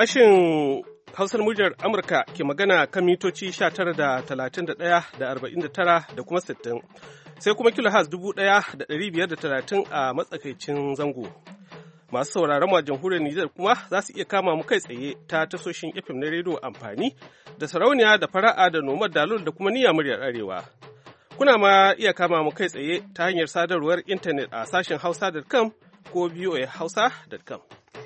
Sashen Hausar muryar Amurka ke magana kan mitoci 19 da 31 da 49 da kuma 60, sai kuma kilohaz 1,530 a matsakaicin zango. Masu sauraron mu a jamhuriyar Nijar kuma za su iya kama mu kai tsaye ta tasoshin FM na rediyo amfani da sarauniya da fara'a da nomad dalol da kuma niyya muryar arewa. Kuna ma iya kama mu kai tsaye ta hanyar sadarwar intanet a sashen hausa.com ko voahausa.com.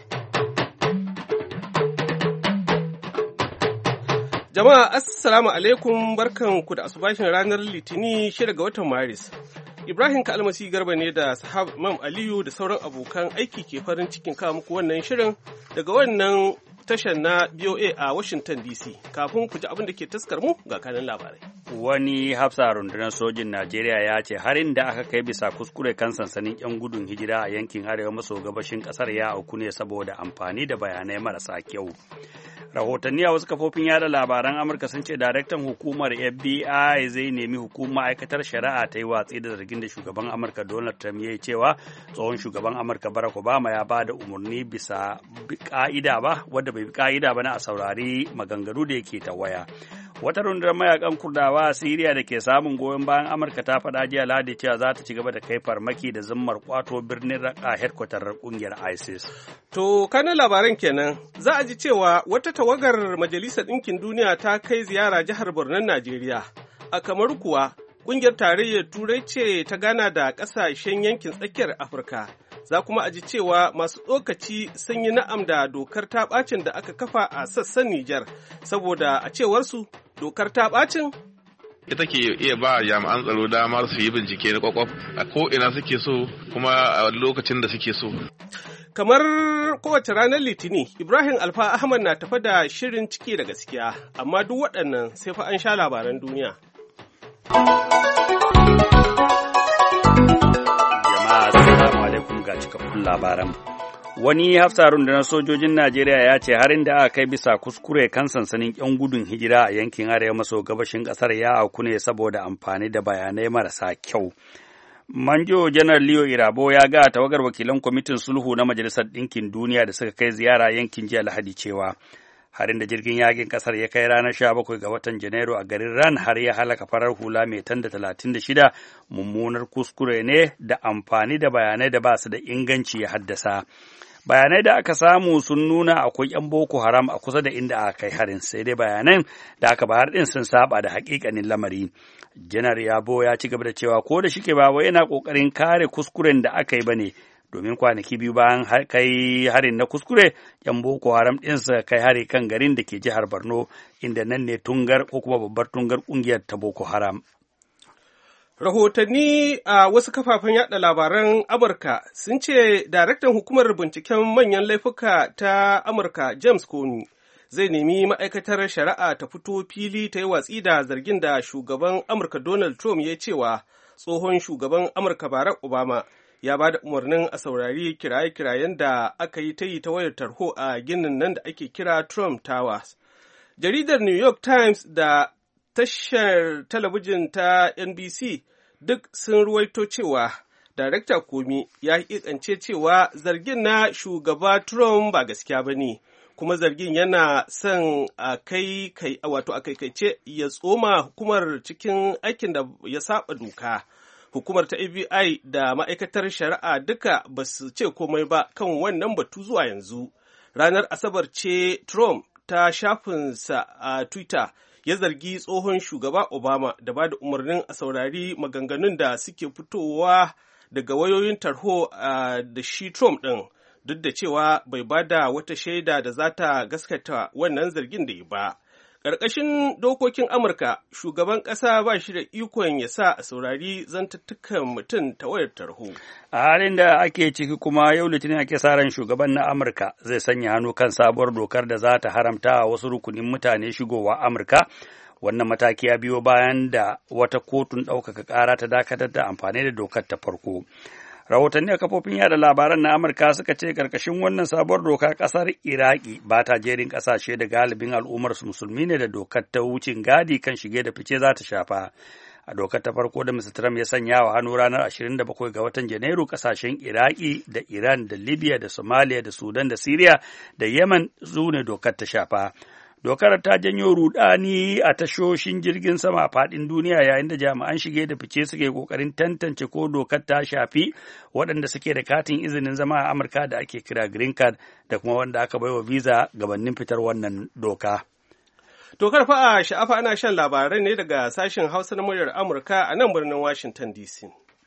Jama'a assalamu alaikum, barkanku da asubahin ranar Litini 6 ga watan Maris. Ibrahim Kalmasi Garba ne da sahab Imam Aliyu da sauran abokan aiki ke farin cikin kawo muku wannan shirin daga wannan tashar na BOA a Washington DC. Kafin ku ji abin da ke taskar mu ga kanin labarai. Wani hafsa rundunar sojin Najeriya ya ce harin da aka kai bisa kuskure kan sansanin 'yan gudun hijira a yankin arewa maso gabashin kasar ya auku ne saboda amfani da bayanai marasa kyau. Rahotanni a wasu kafofin yada labaran Amurka sun ce daraktan hukumar FBI zai nemi hukumar ma'aikatar shari'a ta yi watsi da zargin da shugaban Amurka Donald Trump ya yi cewa tsohon shugaban Amurka Barack Obama ya ba da umarni bisa ka'ida ba wadda bai bi ka'ida ba na a saurari maganganu da yake ta waya. Wata rundunar mayakan Kurdawa a Siriya da ke samun goyon bayan Amurka ta faɗa jiya Lahadi cewa za ta ci gaba da kai farmaki da zimmar kwato birnin Raqqa headquarter kungiyar ISIS. To kanan labaran kenan za a ji cewa wata tawagar Majalisar Ɗinkin Duniya ta kai ziyara jihar Borno Najeriya. A Kamaru kuwa kungiyar tarayyar Turai ce ta gana da ƙasashen yankin tsakiyar Afirka. Za kuma a ji cewa masu tsokaci sun yi na'am da dokar ta ɓacin da aka kafa a sassan Nijar, saboda a cewarsu dokar ta ɓacin ita ke iya ba jami'an tsaro damar su yi bincike na kwakwaf a ko'ina suke so kuma a lokacin da suke so. Kamar kowace ranar Litini, Ibrahim Alfa Ahmad na tafa da shirin ciki da gaskiya, amma duk waɗannan sai fa an sha labaran duniya. Assalamu alaikum ga cikakkun labaran. Wani hafsa rundunar sojojin Najeriya ya ce harin da aka kai bisa kuskure kan sansanin 'yan gudun hijira a yankin arewa maso gabashin ƙasar ya auku ne saboda amfani da bayanai marasa kyau. Manjo Janar Leo Irabo ya ga tawagar wakilan kwamitin sulhu na Majalisar Ɗinkin Duniya da suka kai ziyara yankin jiya Lahadi cewa harin da jirgin yakin kasar ya kai ranar 17 ga watan Janairu a garin Ran har ya halaka farar hula mai tanda 36 mummunar kuskure ne da amfani da bayanai da ba su da inganci ya haddasa. Bayanai da aka samu sun nuna akwai 'yan Boko Haram a kusa da inda aka kai harin, sai dai bayanan da aka bayar din sun saba da hakikanin lamari. Janar Yabo ya ci gaba da cewa ko da shike ba wai yana kokarin kare kuskuren da aka yi bane, domin kwanaki biyu bayan kai harin na kuskure, 'yan Boko Haram ɗin su kai hari kan garin da ke jihar Borno, inda nan ne tungar ko kuma babbar tungar ƙungiyar ta Boko Haram. Rahotanni a wasu kafafen yada labaran Amurka sun ce daraktan hukumar binciken manyan laifuka ta Amurka James Comey zai nemi ma'aikatar shari'a ta fito fili ta yi watsi da zargin da shugaban Amurka Donald Trump ya cewa tsohon shugaban Amurka Barack Obama ya ba da umarnin a saurari kiraye-kirayen da aka yi ta yi ta wayar tarho a ginin nan da ake kira Trump Towers. Jaridar New York Times da tashar talabijin ta NBC duk sun ruwaito cewa Darakta Comey ya hakikance cewa zargin na shugaba Trump ba gaskiya ba ne, kuma zargin yana son a kaikaice ya tsoma hukumar cikin aikin da ya saba doka. Hukumar ta FBI da ma'aikatar shari'a duka ba su ce komai ba kan wannan batu zuwa yanzu. Ranar Asabar ce Trump ta shafinsa a Twitter ya zargi tsohon shugaba Obama da ba da umarnin a saurari maganganun da suke fitowa daga wayoyin tarho da shi Trump ɗin, duk da cewa bai ba da wata shaida da za ta gaskata wannan zargin da ya ba. Ƙarƙashin dokokin Amurka, shugaban ƙasa ba shi da ikon ya sa a saurari zantattukan mutum ta wayar tarho. A halin da ake ciki kuma yau Litinin ake sa ran shugaban na Amurka zai sanya hannu kan sabuwar dokar da za ta haramta wasu rukunin mutane shigowa Amurka. Wannan mataki ya biyo bayan da wata kotun ɗaukaka ƙara ta dakatar da amfani da dokar ta farko. Rahotanni a kafofin yada labaran na Amurka suka ce karkashin wannan sabuwar doka kasar Iraki ba ta jerin kasashe da galibin al'ummar su musulmi ne da dokar ta wucin gadi kan shige da fice za ta shafa. A dokar ta farko da Mr. Trump ya sanya wa hannu ranar 27 ga watan Janairu, kasashen Iraki da Iran da Libya da Somalia da Sudan da Syria da Yemen su ne dokar ta shafa. Dokar ta janyo rudani a tashoshin jirgin sama a faɗin duniya yayin da jami'an shige da fice suke ƙoƙarin tantance ko dokar ta shafi waɗanda suke da katin izinin zama a Amurka da ake kira green card da kuma wanda aka baiwa visa gabanin fitar wannan doka. Dokar fa a sha'afa ana shan labarai ne daga sashen Hausa na muryar Amurka a nan birnin Washington DC.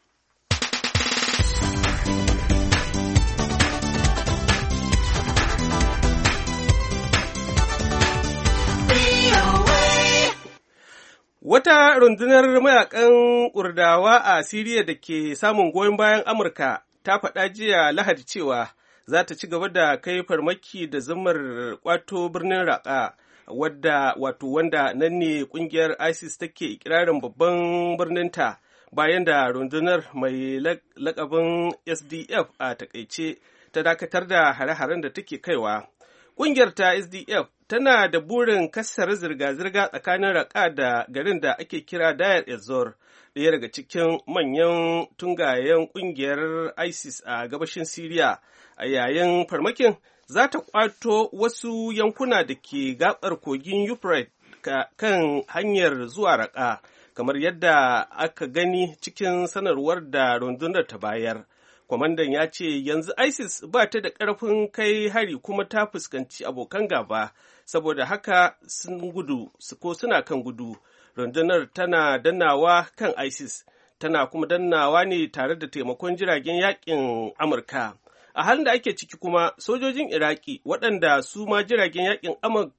Wata rundunar mayakan Kurdawa a Siriya da ke samun goyon bayan Amurka ta faɗa jiya Lahadi cewa za ta ci gaba da kai farmaki da zumar kwato birnin Raqqa, wanda nan ne ƙungiyar ISIS take ikirarin babban birninta, bayan da rundunar mai lakabin SDF a takaice ta dakatar da hare-haren da take kaiwa. Ƙungiyar ta SDF tana da burin kassara zirga-zirga tsakanin Raqqa da garin da ake kira Deir ez-Zor, ɗaya daga cikin manyan tungayen ƙungiyar ISIS a gabashin Siriya. A yayin farmakin za ta ƙwato wasu yankuna da ke gaɓar kogin Euphrates kan hanyar zuwa Raqqa, kamar yadda aka gani cikin sanarwar da rundunar ta bayar. Kwamandan ya ce yanzu ISIS ba ta da ƙarfin kai hari kuma ta fuskanci abokan gaba, saboda haka suna kan gudu. Rundunar tana dannawa kan ISIS, tana kuma dannawa ne tare da taimakon jiragen yaƙin Amurka. A halin da ake ciki kuma, sojojin Iraki waɗanda su ma jiragen yaƙin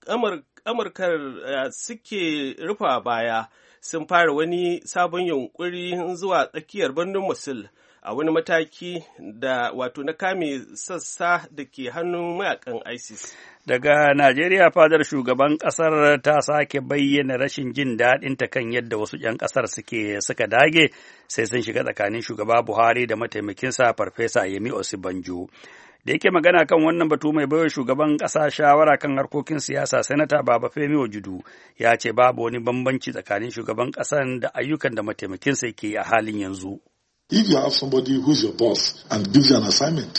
Amurka suke rufa baya sun fara wani sabon yunƙuri zuwa tsakiyar birnin Mosul, a wani mataki da na kame sassa da ke hannun mayakan ISIS. Daga Najeriya, fadar shugaban ƙasar ta sake bayyana rashin jin daɗinta kan yadda wasu 'yan ƙasar suka dage sai sun shiga tsakanin shugaba Buhari da mataimakinsa Farfesa Yemi Osibanjo. Da yake magana kan wannan batu, mai baiwa shugaban ƙasa shawara kan harkokin siyasa, Sanata Babafemi Ojudu, ya ce babu wani bambanci tsakanin shugaban ƙasar da ayyukan da mataimakinsa ke a halin yanzu. If you have somebody who's your boss and gives you an assignment,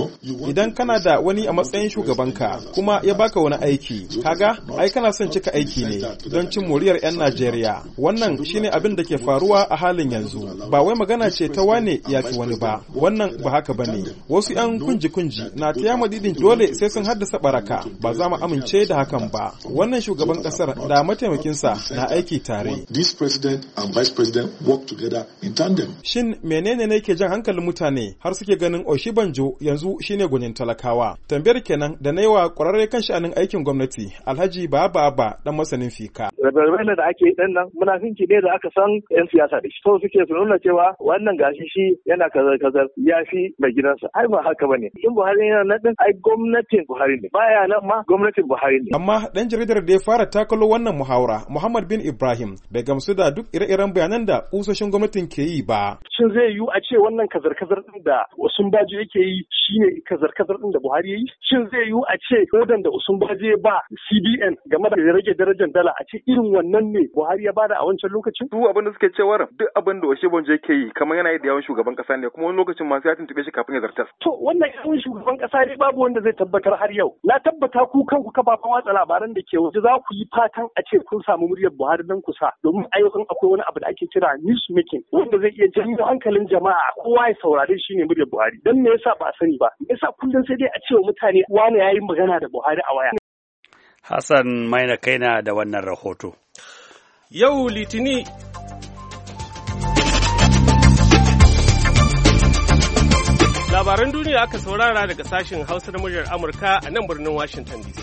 idan kana da wani a matsayin shugabanka kuma ya baka wani aiki, kaga ai kana son cika aiki ne don cin moriyar 'yan Najeriya. Wannan shine abin da ke faruwa a halin yanzu. Ba wai magana ce ta wane ya fi wani ba. Wannan ba haka bane. Wasu 'yan kunji-kunji na ta madidin dole sai sun haddasa baraka. Ba za mu amince da hakan ba. Wannan shugaban kasar da mataimakinsa na aiki tare. This president and vice president work together in tandem. Shin menene ne ke jan hankalin mutane har suke ganin Oshibanjo yanzu shine gwanin talakawa? Tambayar kenan da na yi wa ƙwararre kan sha'anin aikin gwamnati Alhaji Baba dan masanin fika. Rabe-rabe da ake dan nan munafinci ne da aka san 'yan siyasa da shi. To suke su nuna cewa wannan gashi shi yana kazar ya fi mai gidansa. Ai ba haka bane. In Buhari yana nan din ai gwamnatin Buhari ne. Baya nan ma gwamnatin Buhari ne. Amma dan jaridar da ya fara takalo wannan muhawara, Muhammad bin Ibrahim, bai gamsu da duk ire-iren bayanan da kusoshin gwamnatin ke yi ba. Shin zai yiwu a ce wannan kazar-kazar din da Osunbajo yake yi shine kazar-kazar din da Buhari yayi? Shin zai yiwu a ce kodan da Osunbajo ba CBN game da rage darajar dala a ce irin wannan ne Buhari ya bada a wancan lokacin? Su abin da suke cewa duk abin da Osunbajo yake yi kamar yana da yawan shugaban kasa ne, kuma wani lokacin ma sai ya tuntube shi kafin ya zartas. To wannan yawan shugaban kasa ne babu wanda zai tabbatar har yau. Na tabbata ku kanku kafafen watsa labaran da ke waje za ku yi fatan a ce kun samu muryar Buhari dan kusa, domin ayyukan akwai wani abu da ake kira news making wanda zai iya janyo hankalin jama'a kowa ya saurare shi ne muryar Buhari. Dan me yasa ba a sani ba? Me yasa kullum sai dai a ce wa mutane wani yayi magana da Buhari a waya? Hassan Maina kaina da wannan rahoto. Yau Litini labaran duniya aka saurara daga sashen Hausa na muryar Amurka a nan birnin Washington DC.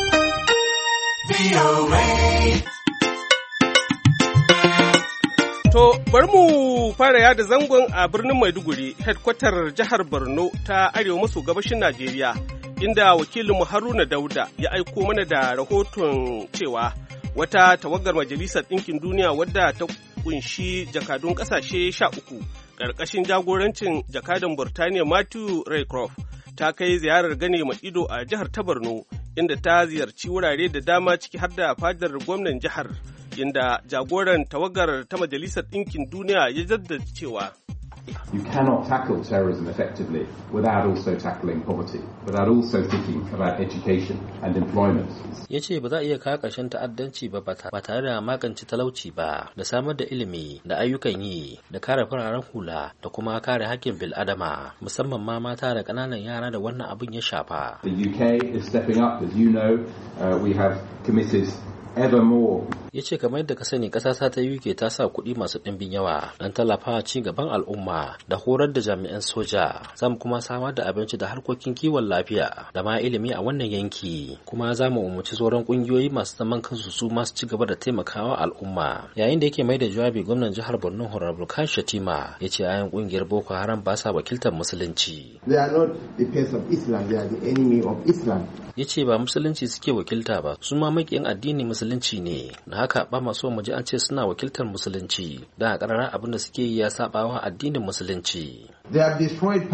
To, bari mu fara yada zangon a birnin Maiduguri, headkwatar jihar Borno ta arewa maso gabashin Najeriya, inda wakilinmu Haruna Dauda ya aiko mana da rahoton cewa wata tawagar Majalisar Ɗinkin Duniya wadda ta kunshi jakadun ƙasashe 13 ƙarƙashin jagorancin jakadan Burtaniya Matthew Raycroft ta kai ziyarar gane ma ido a jihar ta Borno, inda ta ziyarci wurare da dama ciki har da fadar gwamnan jihar inda jagoran tawagar ta Majalisar Ɗinkin Duniya ya jaddada cewa You cannot tackle terrorism effectively without also tackling poverty, without also thinking about education and employment. Ya ce ba za a iya kawo ƙarshen ta'addanci ba tare da magance talauci ba, da samar da ilimi da ayyukan yi, da kare fararen hula, da kuma kare haƙƙin bil'adama, musamman ma mata da ƙananan yara da wannan abin ya shafa. The UK is stepping up, as you know. We have committed evermore. Ya ce kamar yadda ka sani ƙasa ta UK ta sa kuɗi masu ɗimbin yawa don tallafawa ci gaban al'umma da horar da jami'an soja, za mu kuma samar da abinci da harkokin kiwon lafiya da ma ilimi a wannan yanki, kuma za mu umarci sauran ƙungiyoyi masu zaman kansu su masu ci gaba da taimakawa al'umma. Yayin da yake mai da jawabi, gwamnan jihar Borno Honorable Khan Shatima ya ce ayan ƙungiyar Boko Haram ba sa wakiltar musulunci. They are not the face of Islam, they are the enemy of Islam. Ya ce ba musulunci suke wakilta ba, su ma maƙiyan addinin musulunci ne, da haka ba masu mu ji an ce suna wakiltar musulunci, don a ƙarara abin da suke yi ya saɓawa addinin musulunci. They have destroyed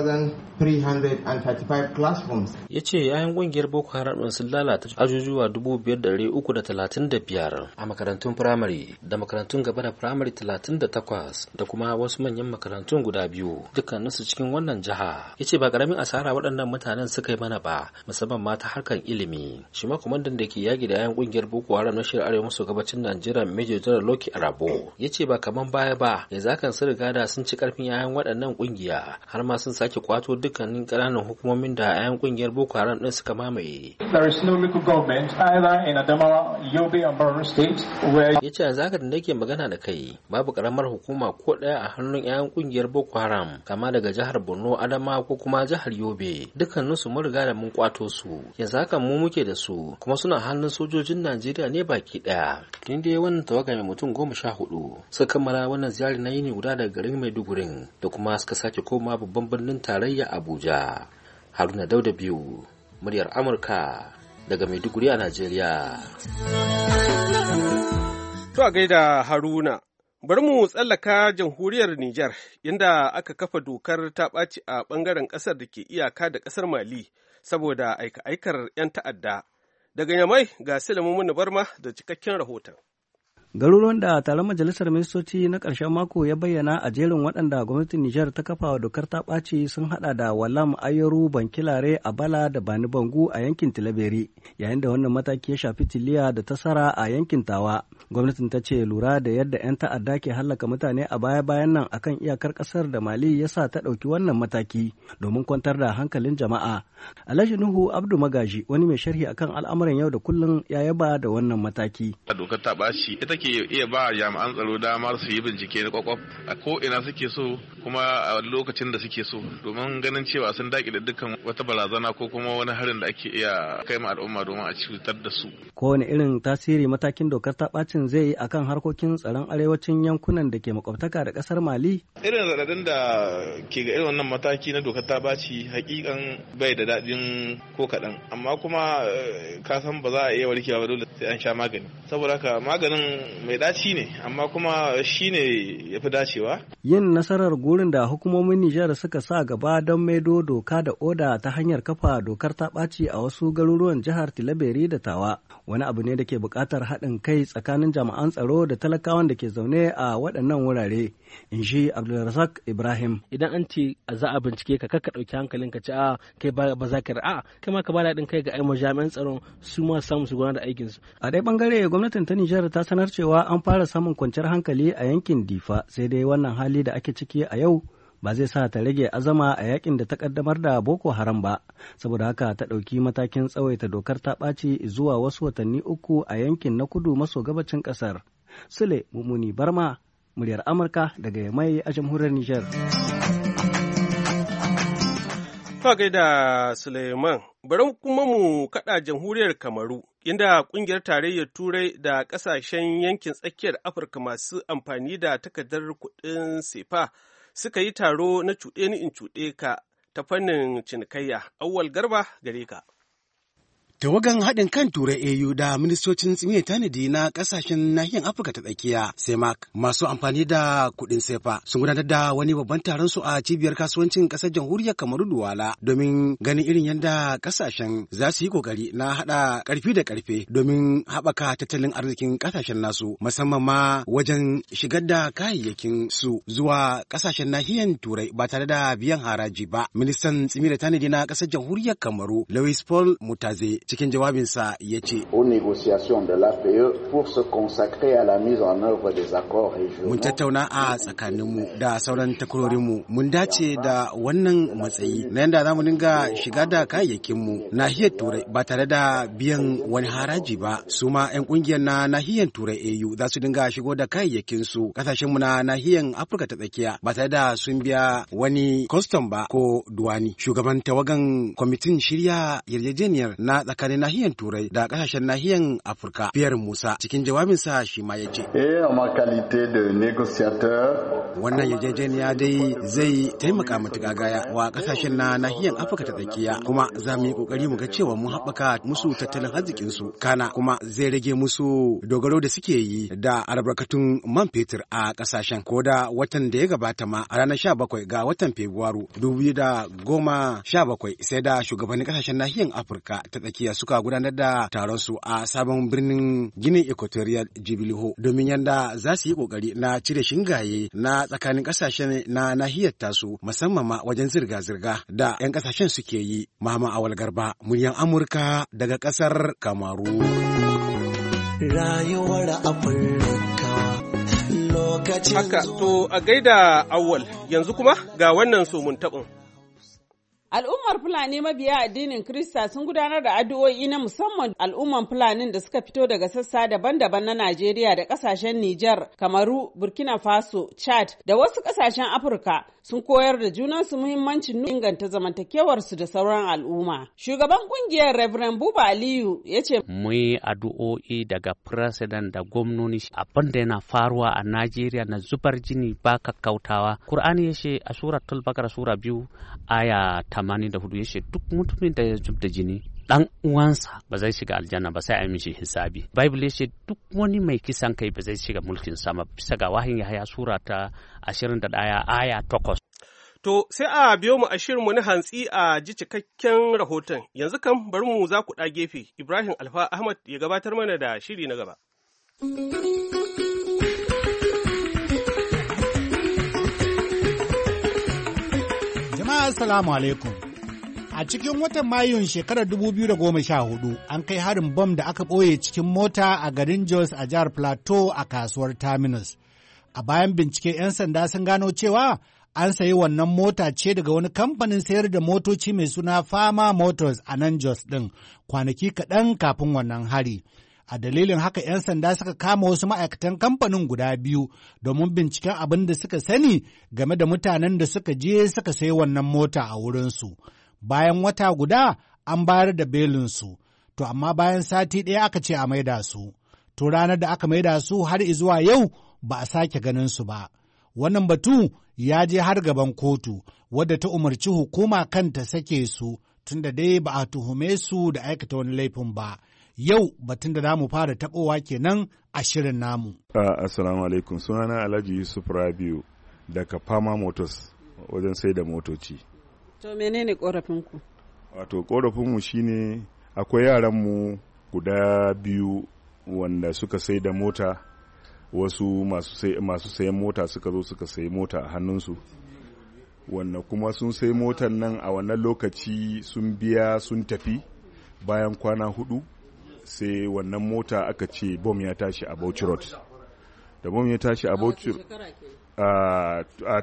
5,335 classrooms. Ya ce yayin ƙungiyar Boko Haram ɗin sun lalata ajujuwa 5,335 a makarantun firamare da makarantun gaba da firamare 38 da kuma wasu manyan makarantun guda biyu, dukkaninsu cikin wannan jiha. Ya ce ba ƙaramin asara waɗannan mutanen suka yi mana ba, musamman ma ta harkar ilimi. Shi ma kwamandan da ke yaƙi da yayin ƙungiyar Boko Haram na shirin arewa maso gabacin Najeriya, Major General Loki Arabo, ya ce ba kaman baya ba, yanzu hakan sun riga da sun ci ƙarfin yayan waɗannan kungiya, har ma sun sake kwato dukkanin ƙananan hukumomin da 'yan kungiyar Boko Haram din suka mamaye. There is no local government either in Adamawa, Yobe and Borno state where yace yanzu haka da nake magana da kai, babu karamar hukuma ko ɗaya a hannun 'yan kungiyar Boko Haram, kama daga jihar Borno, Adamawa ko kuma jihar Yobe. Dukkanin su mun riga da mun kwato su. Yanzu haka mu muke da su, kuma suna hannun sojojin Najeriya ne baki ɗaya. Tun dai wannan tawaga mai mutum 14 suka kammala wannan ziyara na yini guda daga garin Maiduguri da kuma suka sake koma babban birnin tarayya Abuja. Haruna Dauda biyu, muryar Amurka daga Maiduguri a Najeriya. To a gaida Haruna, bari mu tsallaka jamhuriyar Nijar, inda aka kafa dokar ta ɓaci a ɓangaren ƙasar da ke iyaka da ƙasar Mali saboda aika-aikar 'yan ta'adda. Daga Yamai ga Sulaiman Barma da cikakken rahoton. Garuruwan da taron majalisar ministoci na ƙarshen mako ya bayyana a jerin waɗanda gwamnatin Nijar ta kafa wa dokar ta ɓaci sun haɗa da Walam, Ayaru, Bankilare, Abala da Bani Bangu a yankin Tilaberi, yayin da wannan mataki ya shafi Tiliya da Tasara a yankin Tawa. Gwamnatin ta ce lura da yadda 'yan ta'adda ke hallaka mutane a baya-bayan nan akan iyakar ƙasar da Mali ya sa ta ɗauki wannan mataki domin kwantar da hankalin jama'a. Alhaji Nuhu Abdu Magaji, wani mai sharhi akan al'amuran yau da kullum, ya yaba da wannan mataki. Dokar ta ɓaci ita ke iya ba jami'an tsaro damar su yi bincike na kwakwaf a ko ina suke so kuma a lokacin da suke so, domin ganin cewa sun daƙi da dukkan wata barazana ko kuma wani harin da ake iya kai ma al'umma domin a cutar da su. Kowane irin tasiri matakin dokar ta ɓacin zai yi akan harkokin tsaron arewacin yankunan da ke makwabtaka da ƙasar Mali? Irin raɗaɗin da ke ga irin wannan mataki na dokar ta ɓaci hakikan bai da daɗin ko kaɗan, amma kuma ka san ba za a iya warkewa ba, dole sai an sha magani. Saboda haka maganin mai daci ne, amma kuma shi ne ya fi dacewa. Yin nasarar gurin da hukumomin Nijar suka sa gaba don maido doka da oda ta hanyar kafa dokar ta ɓaci a wasu garuruwan jihar Tilaberi da Tawa wani abu ne da ke buƙatar haɗin kai tsakanin jami'an tsaro da talakawan da ke zaune a waɗannan wurare, in shi Abdulrazak Ibrahim. Idan an ce za a bincike ka kakka ɗauki hankalin ka ci a kai ba za ka a kai ma ka ba daɗin kai ga jami'an tsaron su ma samu su gudanar da aikinsu. A ɗaya ɓangare gwamnatin ta Nijar ta sanar cewa an fara samun kwanciyar hankali a yankin Difa, sai dai wannan hali da ake ciki a yau ba zai sa ta rage azama a yakin da ta kaddamar da Boko Haram ba, saboda haka ta ɗauki matakin tsawaita dokar ta ɓaci zuwa wasu watanni 3 a yankin na kudu maso gabacin ƙasar. Sule Mumuni Barma, muryar Amurka daga Yamai a jamhuriyar Nijar. Ka gaida Suleiman, bari kuma mu kaɗa jamhuriyar Kamaru, inda ƙungiyar tarayyar Turai da ƙasashen yankin tsakiyar Afirka masu amfani da takardar kuɗin sefa suka yi taro na cuɗe ni in cuɗe ka ta fannin cinikayya. Auwal Garba gare ka. Tawagan haɗin kan Turai AU da ministocin tsimiyar tanadi na ƙasashen nahiyar Afirka ta tsakiya CEMAC masu amfani da kuɗin sefa sun gudanar da wani babban taron su a cibiyar kasuwancin ƙasar jamhuriyar Kamaru Duwala domin ganin irin yadda ƙasashen za su yi ƙoƙari na haɗa ƙarfi da ƙarfe domin haɓaka tattalin arzikin ƙasashen nasu musamman ma wajen shigar da kayayyakin su zuwa ƙasashen nahiyar Turai ba tare da biyan haraji ba. Ministan tsimiyar tanadi na ƙasar jamhuriyar Kamaru Louis Paul Mutaze cikin jawabinsa ya ce, mun tattauna a tsakaninmu da sauran takwarorinmu mun dace da wannan matsayi na yadda za mu dinga shiga da kayayyakinmu nahiyar Turai ba tare da biyan wani haraji ba. Su ma 'yan kungiyar na nahiyar Turai AU za su dinga shigo da kayayyakinsu kasashenmu na nahiyar Afirka ta tsakiya ba tare da sun biya wani kwastam ba ko duwani. Shugaban tawagan kwamitin shirya yarjejeniyar na tsakanin nahiyar Turai da kasashen nahiyar Afirka, Pierre Musa, cikin jawabinsa shi ma ya ce, wannan yarjejeniya dai zai taimaka matuƙa gaya wa kasashen na nahiyar Afirka ta tsakiya, kuma za mu yi ƙoƙari mu ga cewa mun haɓaka musu tattalin arzikinsu, kana kuma zai rage musu dogaro da suke yi da albarkatun man fetur a kasashen. Ko da watan da ya gabata ma a ranar 17 ga watan Fabrairu 2017 sai da shugabannin kasashen nahiyar Afirka ta tsakiya suka gudanar da taron su a sabon birnin Ginin Equatorial Jubilee domin yanda za su yi kokari na cire shingaye na tsakanin kasashen na nahiyar tasu musamman ma wajen zirga-zirga da 'yan kasashen suke yi. Mama Awal Garba, muryan Amurka daga kasar Kamaru. Rayuwar Afirka lokacin haka to a gaida Awal, yanzu kuma ga wannan somun taɓin. Al'ummar Fulani mabiya addinin Kirista sun gudanar da addu'o'i na musamman al'umman Fulanin da suka fito daga sassa daban-daban na Najeriya da ƙasashen Nijar, Kamaru, Burkina Faso, Chad da wasu ƙasashen Afirka sun koyar da junansu muhimmancin inganta zamantakewarsu da sauran al'umma. Shugaban ƙungiyar Reverend Buba Aliyu ya ce, mu yi addu'o'i daga President da gwamnoni abin da yana faruwa a Najeriya na zubar jini ba kakkautawa. Kur'ani ya ce a Suratul Bakara Sura 2 aya 84 ya ce duk mutumin da ya zub da jini dan uwansa ba zai shiga aljanna ba sai a mishi hisabi. Bible ya ce duk wani mai kisan kai ba zai shiga mulkin sama bisa ga wahayin Yahaya Sura ta 21 aya 8. To sai a biyo mu a shirinmu na hantsi a ji cikakken rahoton. Yanzu kan bari mu za ku ɗa gefe. Ibrahim Alfa Ahmad ya gabatar mana da shiri na gaba. Jama'a assalamu alaikum. A cikin watan Mayun shekarar 2014 an kai harin bom da aka ɓoye cikin mota a garin Jos a jihar Plateau a kasuwar Terminus. A bayan bincike 'yan sanda sun gano cewa an sayi wannan mota ce daga wani kamfanin sayar da motoci mai suna Fama Motors a nan Jos ɗin kwanaki kaɗan kafin wannan hari. A dalilin haka 'yan sanda suka kama wasu ma'aikatan kamfanin guda biyu domin binciken abin da suka sani game da mutanen da suka je suka sayi wannan mota a wurinsu. Bayan wata guda an bayar da belinsu, to amma bayan sati ɗaya aka ce a maida su. To ranar da aka maida su har izuwa yau ba a sake ganin su ba. Wannan batu ya je har gaban kotu, wadda ta umarci hukuma kanta sake su, tunda dai ba a tuhume su da aikata wani laifin ba. Yau batun da namu fara taɓowa kenan a shirin namu. Assalamu alaikum, sunana Alhaji Yusuf Rabiu daga Fama Motors wajen sai da motoci. To menene korafinku? Wato korafinmu shine akwai yaranmu guda biyu wanda suka sai da mota, wasu masu sayan mota suka zo suka sayi mota a hannunsu. Wanda kuma sun sai motar nan a wannan lokaci sun biya sun tafi bayan kwana 4. Sai wannan mota aka ce bom ya tashi a Bauchi Road. Da bom ya tashi a Bauchi a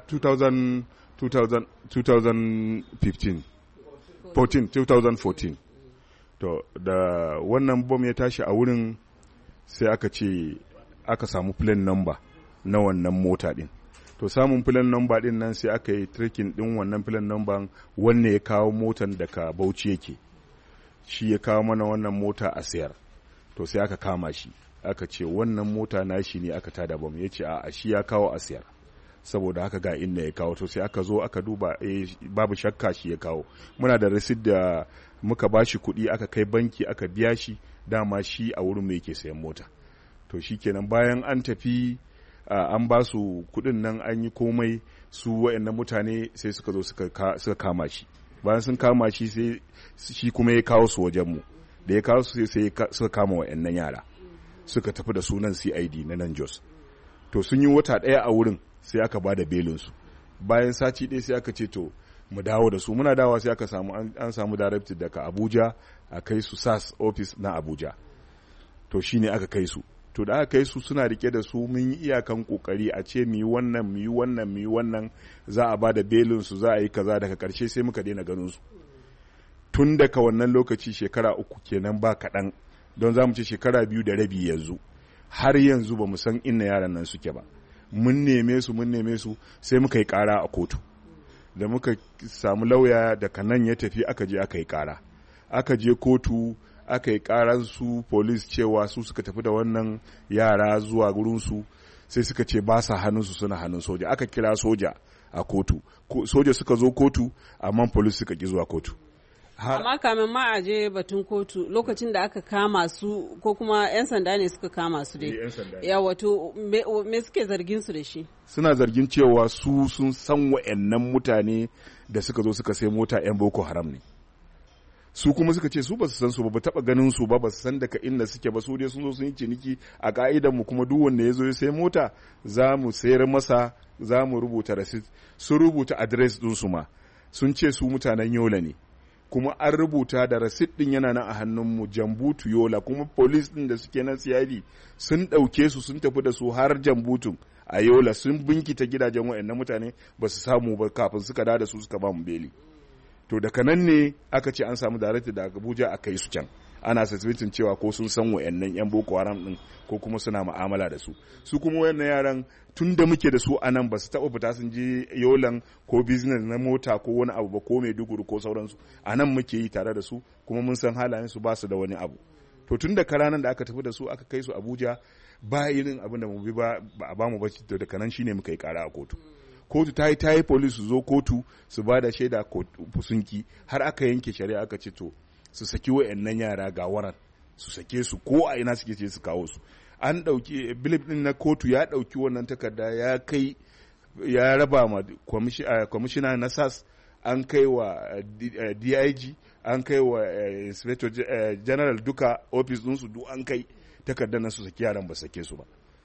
2014. To da wannan bom ya tashi a wurin sai aka ce aka samu plane number na wannan mota din. To samun plane number din nan sai aka yi tracking din wannan plane number wanne ya kawo motan daga Bauchi yake. Shi ya kawo mana wannan mota a sayar. To sai aka kama shi aka ce wannan mota na shi ne aka tada bom. Ya ce a shi ya kawo a sayar. saboda haka ga inda ya kawo. To sai aka zo aka duba babu shakka shi ya kawo. Muna da receipt da muka bashi kuɗi aka kai banki aka biya shi, dama shi a wurin mai yake sayan mota. To shikenan bayan an tafi an ba su kuɗin nan an yi komai, su waɗannan mutane sai suka zo suka kama shi. Bayan sun kama shi sai shi kuma ya kawo su wajenmu, da ya kawo su sai suka kama waɗannan yara suka tafi da sunan CID na nan Jos. To sun yi wata ɗaya a wurin sai aka ba da belinsu. Bayan sati ɗaya sai aka ce to mu dawo da su. Muna dawa sai aka samu an samu directive daga Abuja a kai su SAS office na Abuja. To shine aka kai su. To da aka kai su suna rike da su, mun yi iyakan kokari a ce mu yi wannan za a ba da belin su, za a yi kaza. Daga karshe sai muka daina ganin su. Tun daga wannan lokaci shekara 3 kenan ba kaɗan, don za mu ce shekara 2 da rabi yanzu, har yanzu ba mu san inna yaran nan suke ba. Mun neme su sai muka yi ƙara a kotu. Da muka samu lauya daga nan ya tafi aka je aka yi ƙara. Aka je kotu aka yi ƙaran su police cewa su suka tafi da wannan yara zuwa gurinsu, sai suka ce ba sa hannunsu, suna hannun soja. Aka kira soja a kotu, soja suka zo kotu amma police suka ki zuwa kotu. Amma kamin ma a je batun kotu, lokacin da aka kama su ko kuma 'yan sanda ne suka kama su dai, ya wato me suke zargin su da shi? Suna zargin cewa su sun san wa'annan mutane da suka zo suka sai mota 'yan Boko Haram ne. Su kuma suka ce su ba su san su ba taba ganin su ba su san daga inda suke ba, su dai sun zo sun yi ciniki a ka'idan mu, kuma duk wanda ya zo ya sai mota za mu sayar masa, za mu rubuta receipt. Sun rubuta address din su ma, sun ce su mutanen Yola ne, kuma an rubuta da receipt din yana nan a hannun mu, Jambutu Yola. Kuma police din da suke nan CID sun dauke su sun tafi da su har Jambutun a Yola, sun binkita gidajen waɗannan mutane ba su samu ba, kafin suka da su suka ba mu beli. To daga nan ne aka ce an samu director da Abuja a kai su can, ana suspecting cewa ko sun san wayannan 'yan Boko Haram din ko kuma suna mu'amala da su. Su kuma wayannan yaran tun da muke da su a nan ba su taɓa fita sun je Yolan ko business na mota ko wani abu ba, ko Maiduguri ko sauransu. A nan muke yi tare da su, kuma mun san halayen su ba su da wani abu. To tun da ranar da aka tafi da su aka kai su Abuja, ba irin abin da mu bi ba a ba mu ba, to daga nan shine muka yi kara a kotu. Kotu ta yi police su zo kotu su ba da shaida sun ki, har aka yanke shari'a aka ce to su saki wayannan yara ga waran, su sake su ko a ina suke ce su kawo su. An dauki bilip din na kotu, ya dauki wannan takarda ya kai ya raba ma kwamishina na SAS, an kai wa DIG, an kai wa Inspector General, duka office din su duk an kai takardar nan su saki yaran, ba sake su ba.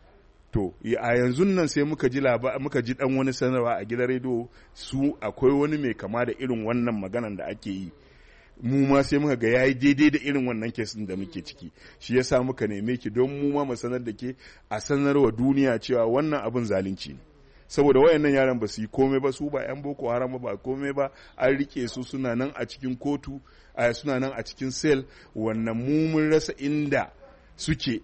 To a yanzu nan sai muka ji dan wani sanarwa a gidan rediyo, su akwai wani mai kama da irin wannan maganan da ake yi. Mu ma sai muka ga yayi daidai da irin wannan kesin da muke ciki, shi yasa muka neme ki don mu ma mu sanar da ke, a sanarwa duniya cewa wannan abin zalunci ne. Saboda wayannan yaran ba su yi komai ba, su ba 'yan Boko Haram ba komai ba, an rike su suna nan a cikin kotu, suna nan a cikin cell, wannan mu mun rasa inda suke.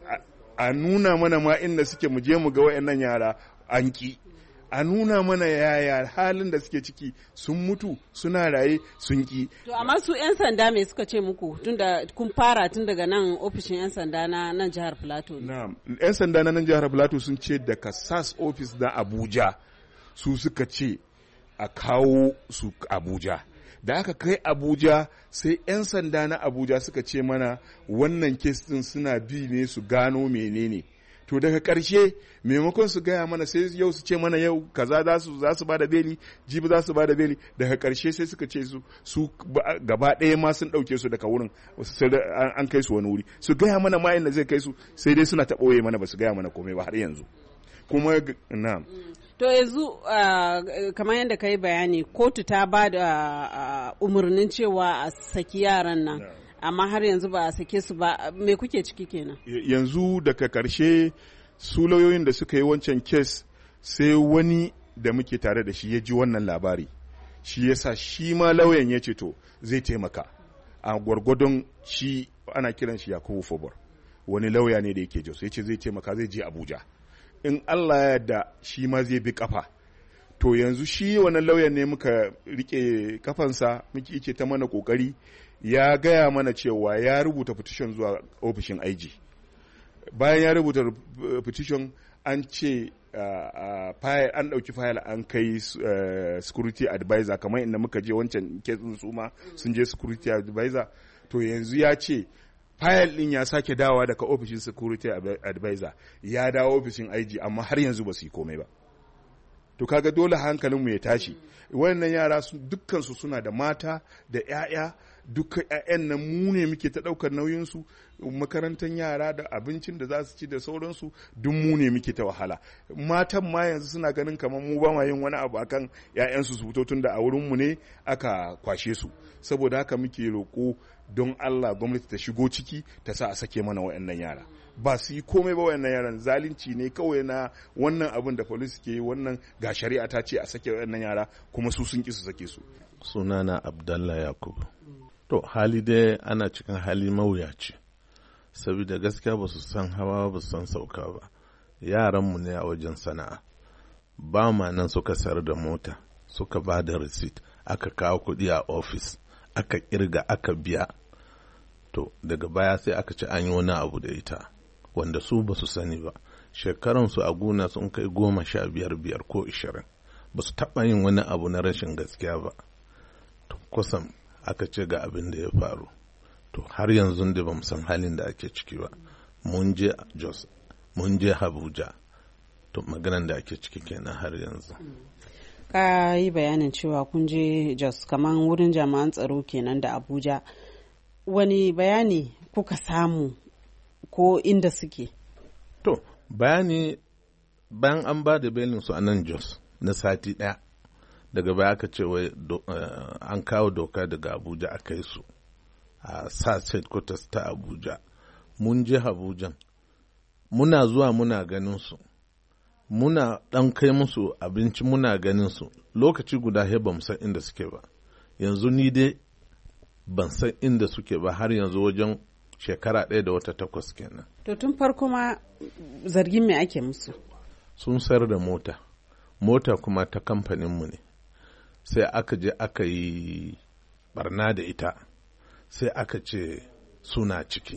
A nuna mana ma inda suke, mu je mu ga wayannan yara, an ki. A nuna mana yaya halin da suke ciki, sun mutu suna raye, sun ki. To amma su 'yan sanda me suka ce muku tunda kun fara tun daga nan ofishin 'yan sanda na nan jihar Plateau? Na'am, 'yan sanda na nan jihar Plateau sun ce daga SAS office na Abuja, su suka ce a kawo su Abuja. Da aka kai Abuja, sai 'yan sanda na Abuja suka ce mana wannan kes din suna bi ne su gano menene. To daga ƙarshe maimakon su gaya mana, sai yau su ce mana yau kaza za su ba da beli, jibi za su ba da beli. Daga ƙarshe sai suka ce su gaba ɗaya ma sun ɗauke su daga wurin, an kai su wani wuri. Su gaya mana ma inda zai kai su, sai dai suna ta ɓoye mana, ba su gaya mana komai ba har yanzu. Kuma na to yanzu kamar yadda ka yi bayani, kotu ta ba da umarnin cewa a saki yaran nan, amma har yanzu ba a sake su ba. Me kuke ciki kenan? Yanzu daga karshe su lauyoyin da suka yi wancan kes, sai wani da muke tare da shi ya ji wannan labari, shi yasa shi ma lauyan ya ce to zai taimaka a gwargwadon shi, ana kiran shi Yakubu Fobor, wani lauya ne da yake Jos, ya ce zai taimaka, zai je Abuja. In Allah ya yarda shi ma zai bi kafa. To yanzu shi wannan lauyan ne muka rike kafansa, muke yake ta mana kokari, ya gaya mana cewa ya rubuta petition zuwa ofishin IG. Bayan ya rubuta petition, an ce an ɗauki fayil an kai security advisor kamar inda muka je wancan kesin su ma sun je security advisor, to yanzu ya ce fayil ɗin ya sake dawowa daga ofishin security advisor ya dawo ofishin IG, amma har yanzu ba su yi komai ba. To kaga dole hankalinmu ya tashi. Wannan yara dukkansu suna da mata da 'ya'ya, duka 'ya'yan nan mu ne muke ta ɗaukar nauyinsu, makarantar yara da abincin da za su ci da sauransu duk mu ne muke ta wahala. Matan ma yanzu suna ganin kamar mu ba ma yin wani abu akan 'ya'yansu su fito tun da a wurinmu ne aka kwashe su. Saboda haka muke roƙo don Allah gwamnati ta shigo ciki ta sa a sake mana waɗannan yara. Ba su yi komai ba waɗannan yaran, zalunci ne kawai na wannan abin da police ke yi, wannan ga shari'a ta ce a sake waɗannan yara kuma su sun ki su sake su. Sunana Abdallah Yakubu. To hali dai ana cikin hali mawuyaci, saboda gaskiya ba su san hawa ba su san sauka ba. Yaranmu ne a wajen sana'a, ba ma nan suka sayar da mota, suka ba da receipt, aka kawo kuɗi a ofis, aka kirga aka biya. To daga baya sai aka ce an yi wani abu da ita wanda su ba su sani ba. Shekaransu a gona sun kai 15 ko 20, ba su taɓa yin wani abu na rashin gaskiya ba. To kusan aka ce ga abin da ya faru. To har yanzu da ba mu san halin da ake ciki ba. Mun je Jos, mun je Abuja, to maganan da ake ciki kenan har yanzu. Ka yi bayanin cewa kun je Jos kaman wurin jami'an tsaro kenan da Abuja. Wani bayani kuka samu ko inda suke? To, bayani bayan an ba da belin su a nan Jos na sati ɗaya, daga baya aka ce wai an kawo doka daga Abuja a kai su a SAS headquarters ta Abuja. Mun je Abuja, muna zuwa muna ganin su, muna ɗan kai musu abinci muna ganin su, lokaci guda he ban san inda suke ba. Yanzu ni dai ban san inda suke ba har yanzu wajen shekara 1 da wata 8 kenan. To tun farko ma zargin me ake musu? Sun sayar da mota kuma ta kamfaninmu ne, sai aka je aka yi barna da ita, sai aka ce suna ciki.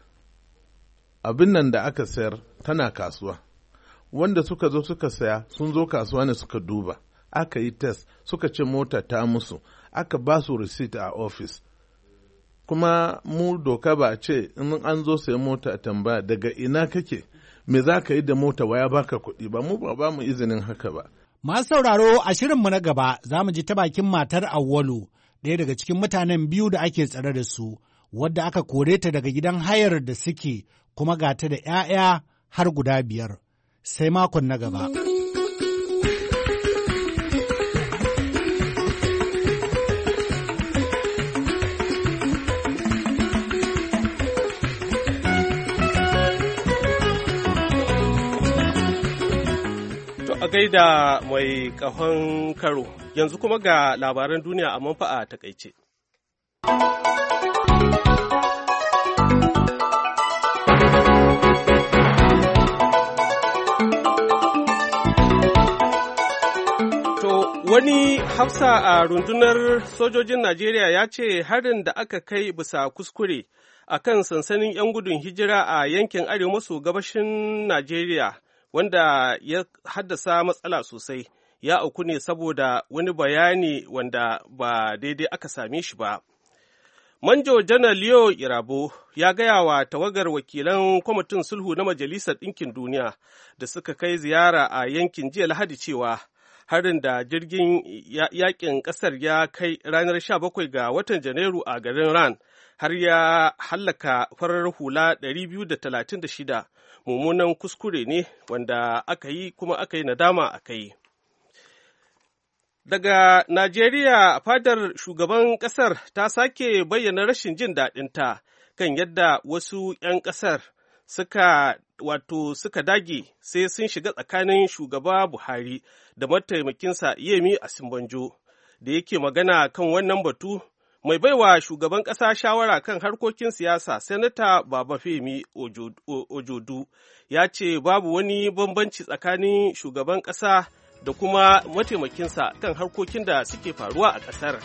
Abin nan da aka sayar tana kasuwa, wanda suka zo suka saya sun zo kasuwa ne suka duba, aka yi test suka ce mota ta musu, aka ba su receipt a office. Kuma mu doka ba a ce in an zo sayi mota a tambaya daga ina kake, me za ka yi da mota, waya baka kuɗi ba, mu ba mu izinin haka ba. Masu sauraro a shirinmu na gaba za mu ji ta bakin matar Awwalu, ɗaya daga cikin mutanen biyu da ake tsare da su, wadda aka kore ta daga gidan hayar da suke, kuma ga ta da 'ya'ya har guda 5. Sai makon na gaba. A gaida mai kahon karo, yanzu kuma ga labaran duniya a manfa a takaice. Wani hafsa a rundunar sojojin Najeriya ya ce harin da aka kai bisa kuskure a kan sansanin 'yan gudun hijira a yankin arewa maso gabashin Najeriya, wanda ya haddasa matsala sosai, ya auku ne saboda wani bayani wanda ba daidai aka same shi ba. Manjo Janar Leo Irabo ya gaya wa tawagar wakilan kwamitin sulhu na Majalisar Ɗinkin Duniya da suka kai ziyara a yankin jiya Lahadi cewa harin da jirgin yakin ƙasar ya kai ranar 17 ga watan Janairu a garin Ran har ya hallaka farar hula 236 mummunan kuskure ne wanda aka yi kuma aka yi nadama a kai. Daga Najeriya, fadar shugaban ƙasar ta sake bayyana rashin jin daɗinta kan yadda wasu 'yan ƙasar suka dage sai sun shiga tsakanin shugaba Buhari da mataimakinsa Yemi Osinbajo. Da yake magana kan wannan batu, mai baiwa shugaban ƙasa shawara kan harkokin siyasa, Sanata Babafemi Ojodu, ya ce babu wani bambanci tsakanin shugaban ƙasa da kuma mataimakinsa kan harkokin da suke faruwa a ƙasar.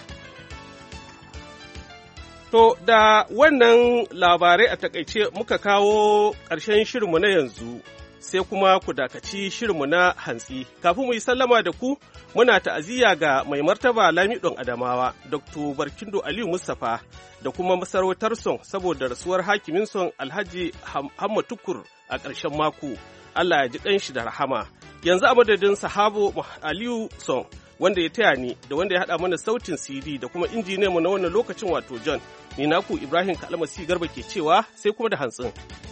To, da wannan labarai a takaice muka kawo ƙarshen shirinmu na yanzu, sai kuma ku dakaci shirinmu na hantsi. Kafin mu yi sallama da ku, muna ta'aziyya ga mai martaba Lamidon Adamawa, Dr. Barkindo Aliyu Mustapha, da kuma masarautar Son saboda rasuwar hakimin Son Alhaji Hamma Tukur a ƙarshen mako. Allah ya ji ƙanshi da rahama. Yanzu a madadin Sahabo Aliyu Son, wanda ya taya ni da wanda ya haɗa mana sautin CD da kuma injiniyanmu na wannan lokacin wato John, ni naku Ibrahim Kalmasi Garba ke cewa sai kuma da hantsin.